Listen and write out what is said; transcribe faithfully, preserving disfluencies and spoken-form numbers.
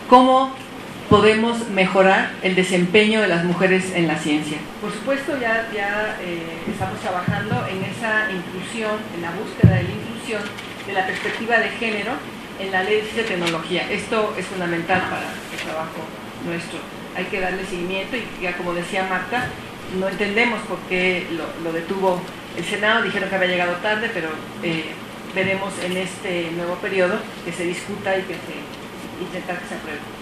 cómo podemos mejorar el desempeño de las mujeres en la ciencia. Por supuesto, ya, ya eh, estamos trabajando en esa inclusión, en la búsqueda de la inclusión de la perspectiva de género en la ley de ciencia y tecnología. Esto es fundamental para el trabajo nuestro. Hay que darle seguimiento y ya como decía Marta, no entendemos por qué lo, lo detuvo el Senado, dijeron que había llegado tarde, pero eh, veremos en este nuevo periodo que se discuta y que se intentar que se apruebe.